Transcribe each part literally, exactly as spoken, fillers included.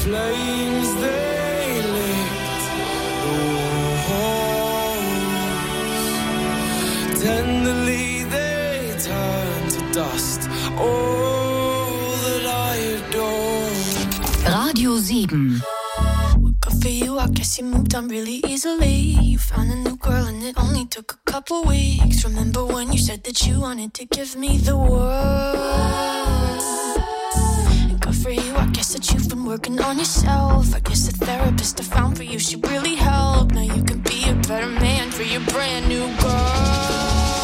flames they lit the walls. Tenderly they turn to dust. All that I adore. Radio sieben. Good for you, I guess you moved on really easily. You found a new girl and it only took a couple weeks. Remember when you said that you wanted to give me the world? And good for you, I guess that you've been working on yourself. I guess the therapist I found for you should really help. Now you can be a better man for your brand new girl.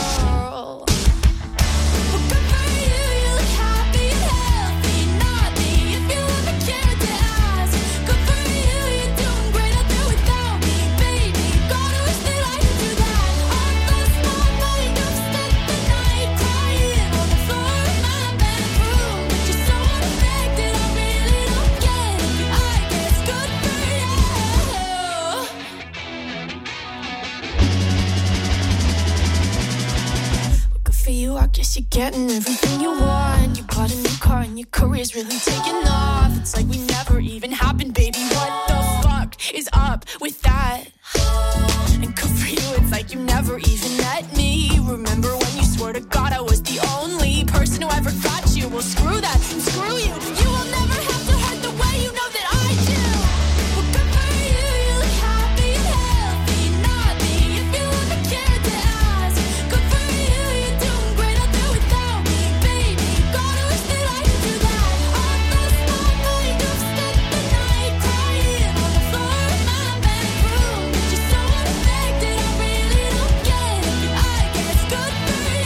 I guess you're getting everything you want. You bought a new car and your career's really taking off. It's like we never even happened, baby. What the fuck is up with that? And good for you, it's like you never even met me. Remember when you swore to God I was the only person who ever got you? Well, screw that and screw you. You will never have to hurt the way you know that I do. Well, good for you, you look happy and healthy. Not me, if you ever cared to ask. Good for you, you're doing great out there without me, baby. Gotta wish that I could do that. On those small nights, you've spent the night crying on the floor of my bedroom. But you're so unaffected, I really don't get it. But I guess good for you.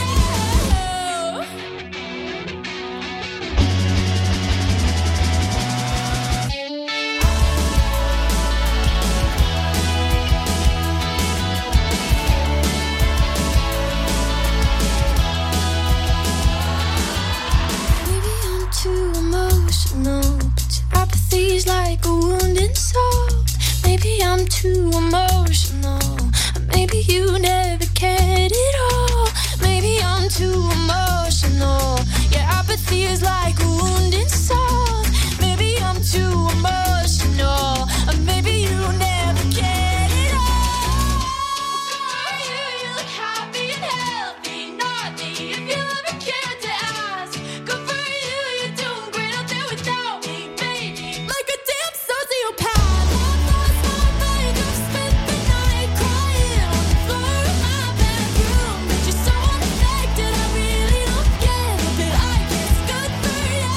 Maybe I'm too emotional, but your apathy's like a wounded soul. Maybe I'm too emotional, or maybe you never cared at all. Maybe I'm too emotional, your apathy is like a wounded soul. Maybe I'm too emotional, or maybe you never cared at all. You, you look happy and healthy, not me, if you ever cared to ask. Good for you, you're doing great out there without me, baby. Like a damn sociopath. On those small nights, I've spent the night crying on the floor of my bedroom. But you're so unaffected, I really don't get it. But I guess good for you.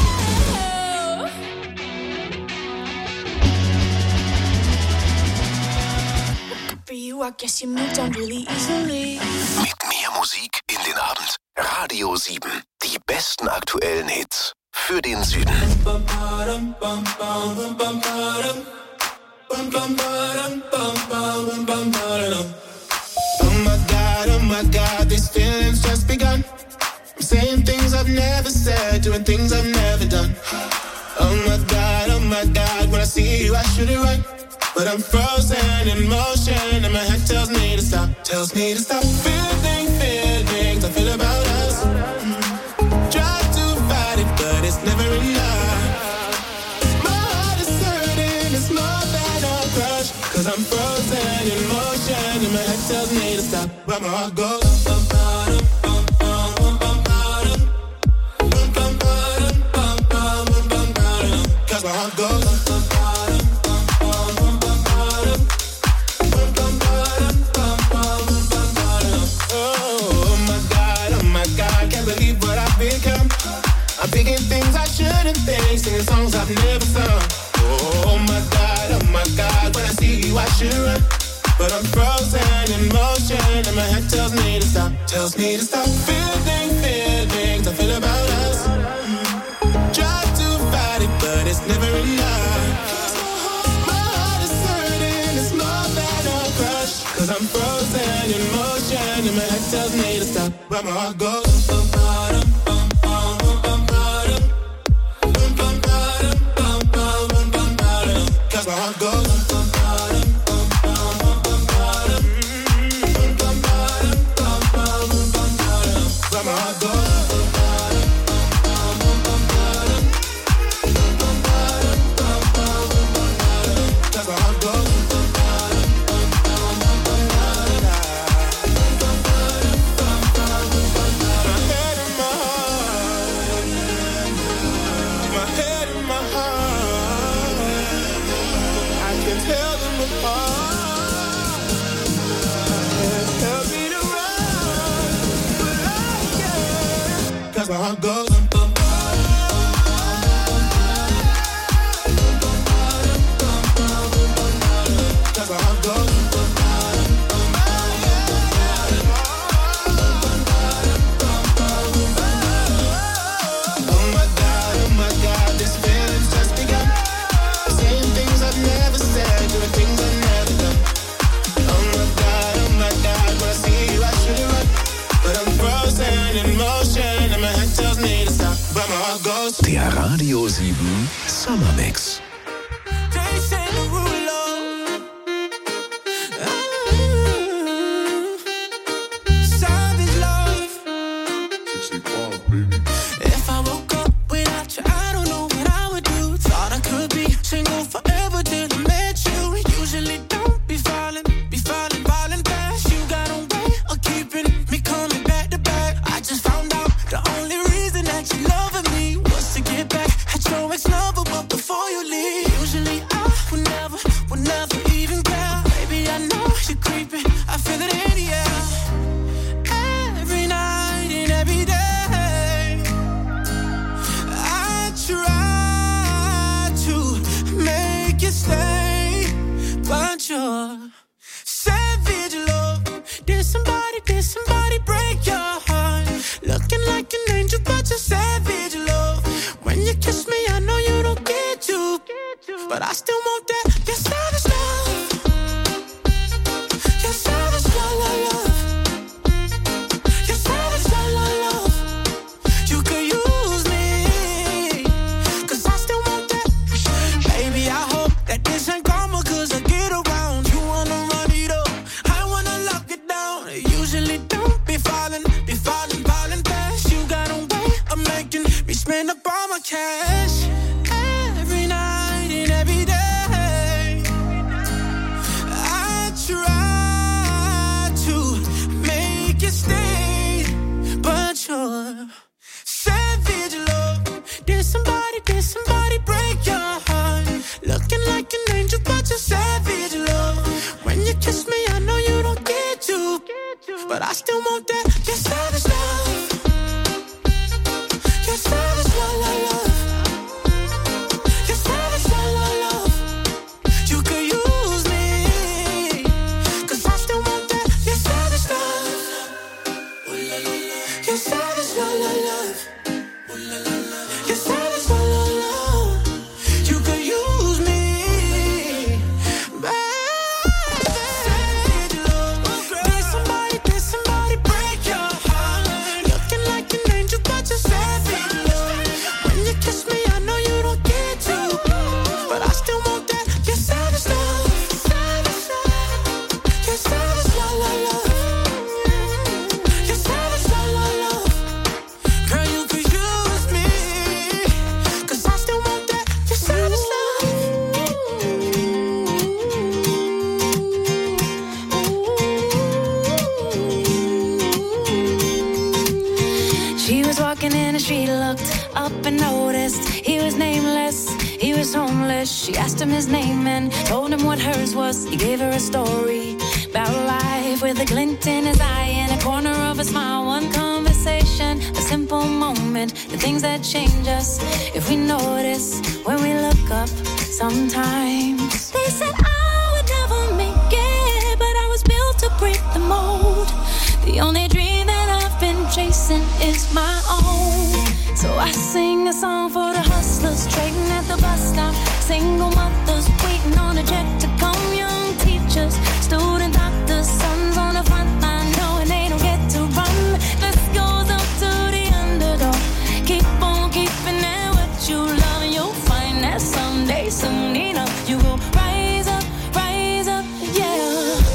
Good for you, I guess you moved on really easily. Mit mehr Musik in den Abend. Radio sieben. Die besten aktuellen Hits für den Süden. Oh my God, oh my God, these feelings just begun. I'm saying things I've never said, doing things I've never done. Oh my God, oh my God, when I see you I should it right. But I'm frozen in motion and my head tells me to stop. Tells me to stop feeling feelings I feel about us. Mm. Try to fight it but it's never enough. My heart is hurting, it's more than a crush. Cause I'm frozen in motion and my head tells me to stop. But my heart goes bum, bum, bum, bum, bum, bum, bum, bum, bum, bum, bum, bum, bum, bum. Cause my heart goes bum, bum, bum, bum, bum, bum, bum, bum, bum, bum, bum, bum. Oh my God, oh my God, can't believe what I've become. I'm thinking things I shouldn't think, singing songs I've never sung. Oh my God, oh my God, when I see you I should run. But I'm frozen in motion and my head tells me to stop. Tells me to stop feeling feelings I feel about us. Mm. Try to fight it but it's never enough. My heart is hurting, it's more than a crush. Cause I'm frozen in motion and my head tells me to stop. But my heart goes bum, bum, bum, bum, bum, bum, bum, bum, bum, bum, bum, bum. Cause my heart goes bum, bum, bum, bum, bum, bum, bum, bum, bum, bum, bum, bum. But my heart goes bum, bum, bum, bum, bum, bum, bum, bum, bum, bum, Radio sieben Summer Mix. She asked him his name and told him what hers was. He gave her a story about life with a glint in his eye and a corner of a smile. One conversation, a simple moment, the things that change us if we notice when we look up sometimes. They said I would never make it, but I was built to break the mold. The only dream that I've been chasing is my own. So I sing a song for the hustlers trading at the bus stop, single mothers waiting on a check to come, young teachers, student doctors, sons on the front line knowing they don't get to run. This goes up to the underdog. Keep on keeping at what you love and you'll find that someday, soon enough, you will rise up, rise up, yeah.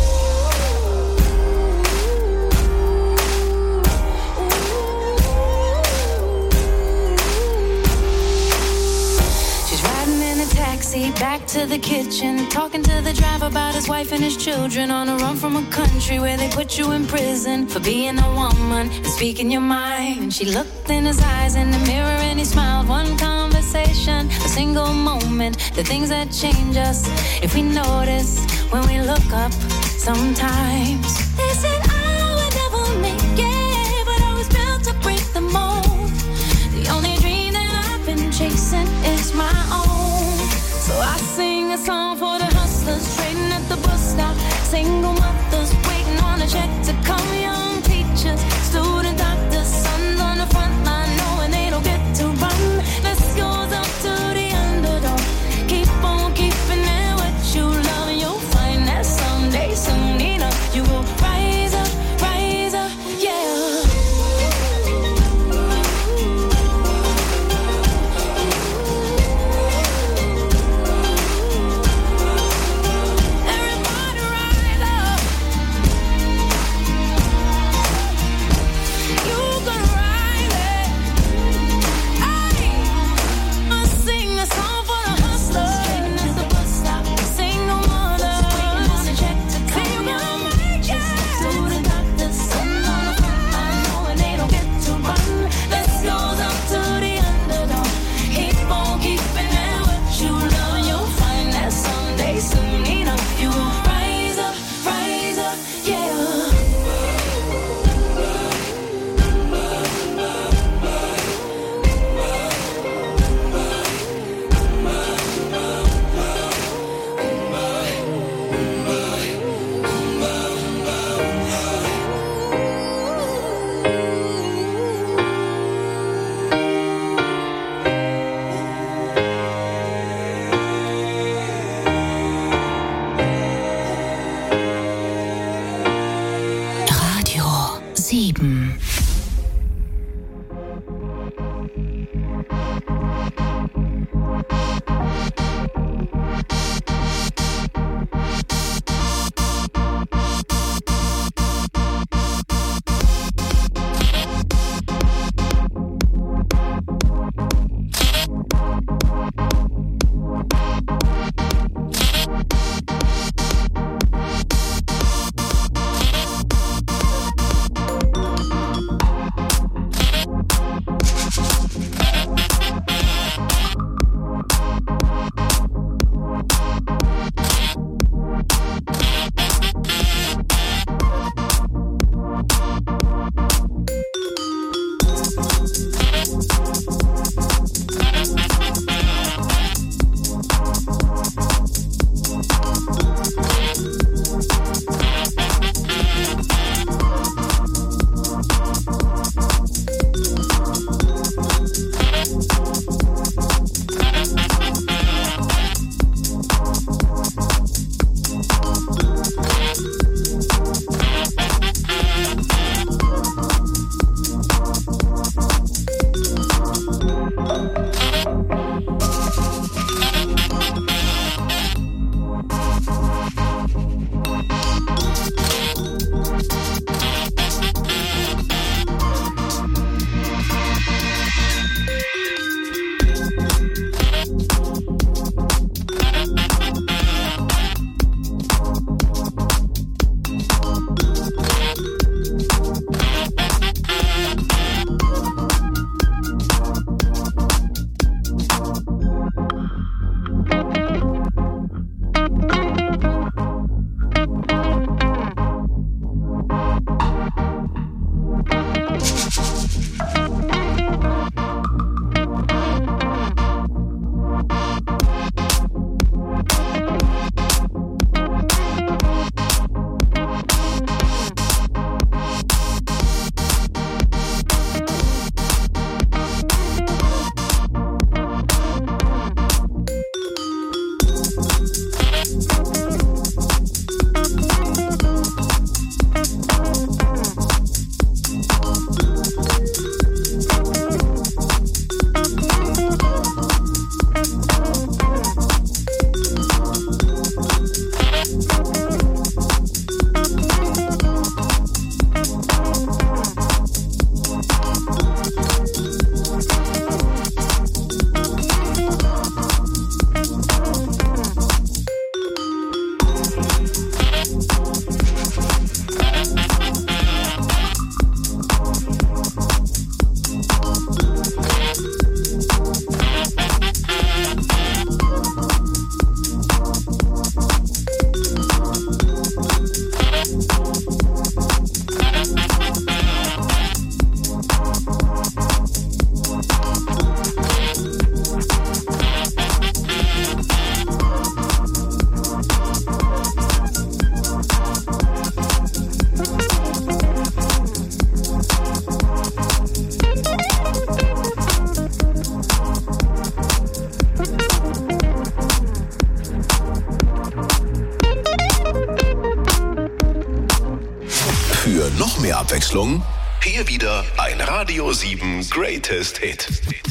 Back to the kitchen, talking to the driver about his wife and his children, on a run from a country where they put you in prison for being a woman and speaking your mind. And she looked in his eyes in the mirror and he smiled. One conversation, a single moment, the things that change us if we notice when we look up sometimes. They said I would never make it, but I was built to break the mold. The only dream that I've been chasing is my own. So I sing a song for the hustlers trading at the bus stop, single mothers waiting on a check to come, young teachers, student doctors, sons on the front line knowing they don't get to run. This goes up to the underdog. Keep on keeping at what you love and you'll find that someday, soon enough, you will rise up, rise up, yeah. mehr Abwechslung? Hier wieder ein Radio sieben Greatest Hit.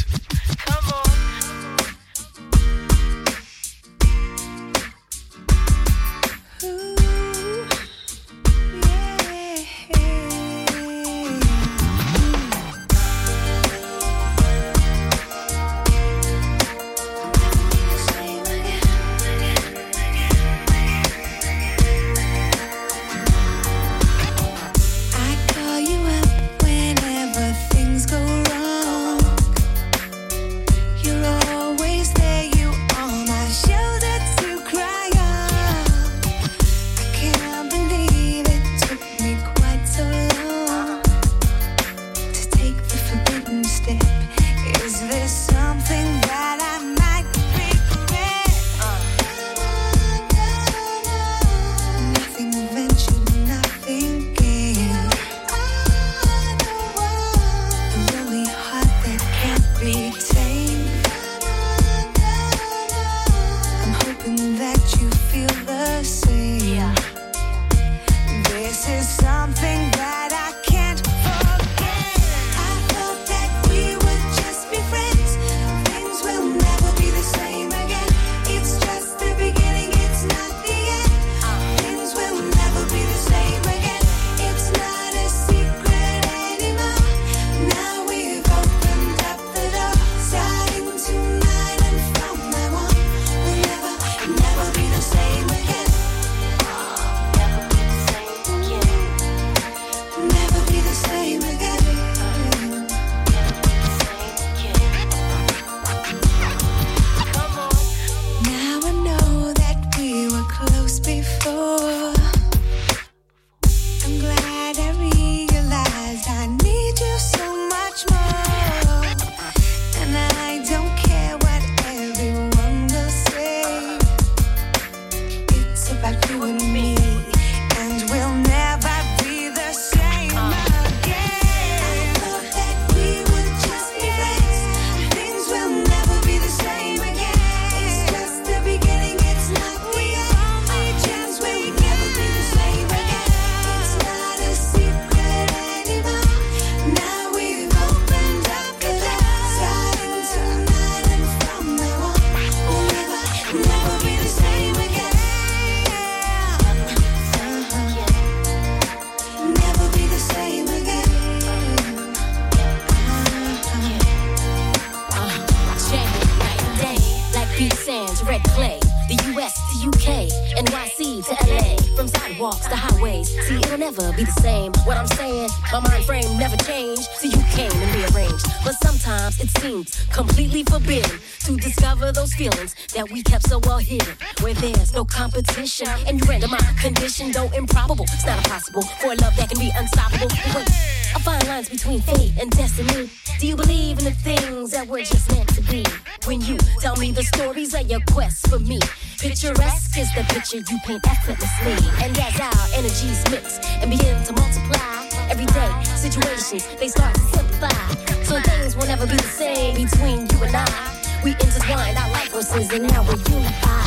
That we kept so well hidden, where there's no competition, and you render my condition, though improbable. It's not impossible for a love that can be unstoppable. Wait, I find lines between fate and destiny. Do you believe in the things that were just meant to be? When you tell me the stories of your quest for me, picturesque is the picture you paint effortlessly. And as our energies mix and begin to multiply, everyday situations, they start to simplify. So things will never be the same between you and I. We intertwined our life forces and now we're unified.